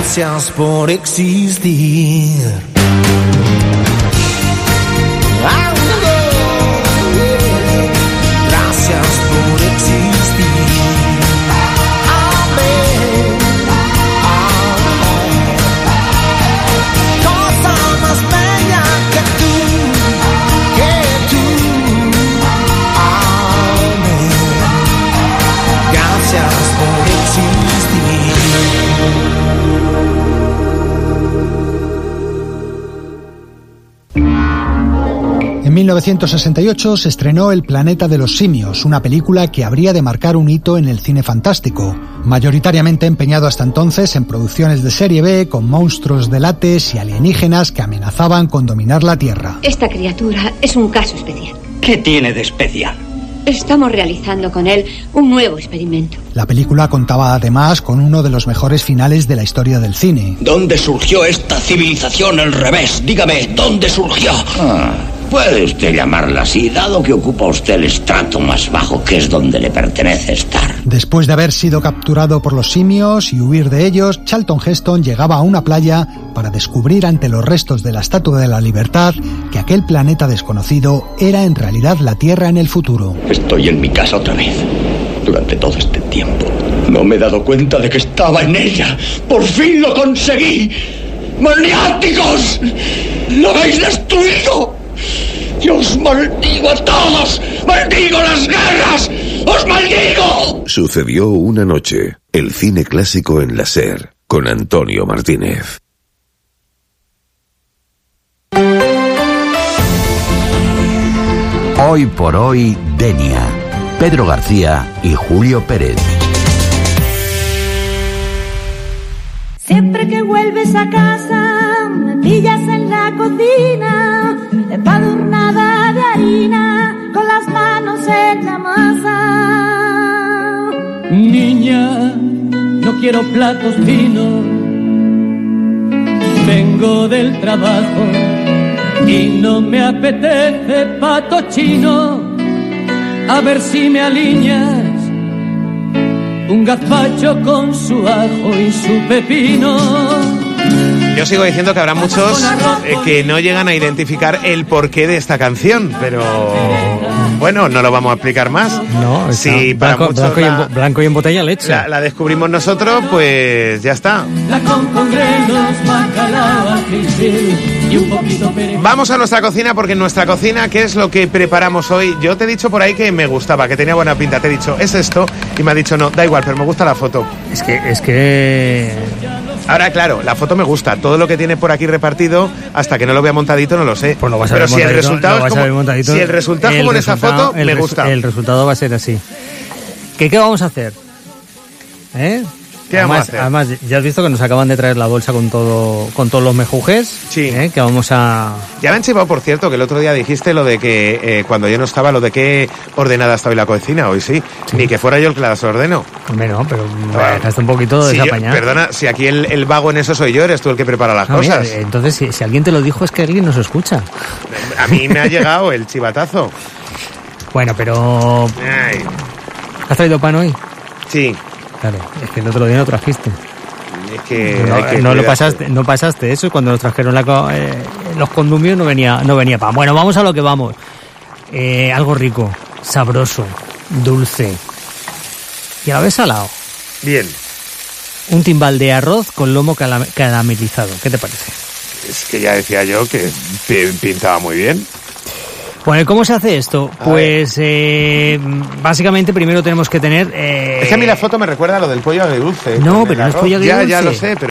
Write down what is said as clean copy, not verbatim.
Gracias por existir. Gracias por existir. Amén. Cosa más bella que tú. Amén. Gracias por existir. En 1968 se estrenó El planeta de los simios, una película que habría de marcar un hito en el cine fantástico, mayoritariamente empeñado hasta entonces en producciones de serie B con monstruos de látex y alienígenas que amenazaban con dominar la Tierra. Esta criatura es un caso especial. ¿Qué tiene de especial? Estamos realizando con él un nuevo experimento. La película contaba además con uno de los mejores finales de la historia del cine. ¿Dónde surgió esta civilización al revés? Dígame, ¿dónde surgió? Puede usted llamarla así, dado que ocupa usted el estrato más bajo, que es donde le pertenece estar. Después de haber sido capturado por los simios y huir de ellos, Charlton Heston llegaba a una playa para descubrir ante los restos de la Estatua de la Libertad que aquel planeta desconocido era en realidad la Tierra en el futuro. Estoy en mi casa otra vez. Durante todo este tiempo no me he dado cuenta de que estaba en ella. ¡Por fin lo conseguí! ¡Maniáticos! ¡Lo habéis destruido! ¡Yo os maldigo a todos! ¡Maldigo las guerras! ¡Os maldigo! Sucedió una noche. El cine clásico en la SER, con Antonio Martínez. Hoy por hoy, Denia. Pedro García y Julio Pérez. Siempre que vuelves a casa, me pillas en la cocina, empadurnada de harina, con las manos en la masa. Niña, no quiero platos finos, vengo del trabajo y no me apetece pato chino. A ver si me alineas un gazpacho con su ajo y su pepino. Yo sigo diciendo que habrá muchos que no llegan a identificar el porqué de esta canción, pero bueno, no lo vamos a explicar más. No, si para muchos blanco y en botella leche. La descubrimos nosotros, pues ya está. Vamos a nuestra cocina, porque en nuestra cocina, ¿qué es lo que preparamos hoy? Yo te he dicho por ahí que me gustaba, que tenía buena pinta. Te he dicho, es esto, y me ha dicho, no, da igual, pero me gusta la foto. Es que... Ahora, claro, la foto me gusta. Todo lo que tiene por aquí repartido, hasta que no lo vea montadito, no lo sé. Pues lo vas a pero ver si el montadito, resultado es como, si el resultado es como en esa foto, me gusta. El resultado va a ser así. ¿Qué vamos a hacer? ¿Qué vamos a hacer? Además, ya has visto que nos acaban de traer la bolsa con todos los mejujes. Sí. Que vamos a... Ya me han chivado, por cierto, que el otro día dijiste lo de que cuando yo no estaba, lo de que ordenada estaba en la cocina. Hoy sí. Ni que fuera yo el que la desordeno. Hombre, no, pero dejaste un poquito desapañado. Perdona, si aquí el vago en eso soy yo, eres tú el que prepara las cosas. Mira, entonces, si alguien te lo dijo, es que alguien nos escucha. A mí me ha llegado el chivatazo. Bueno, pero... Ay. ¿Has traído pan hoy? Sí. Claro, es que el otro día no trajiste. Es que no pasaste eso, cuando nos trajeron los condumios no venía pan. Bueno, vamos a lo que vamos. Algo rico, sabroso, dulce y a la vez salado. Bien. Un timbal de arroz con lomo caramelizado. ¿Qué te parece? Es que ya decía yo que pintaba muy bien. Bueno, ¿cómo se hace esto? Pues básicamente primero tenemos que tener... Es que a mí la foto me recuerda a lo del pollo agridulce. No, pero no es pollo agridulce. Ya lo sé, pero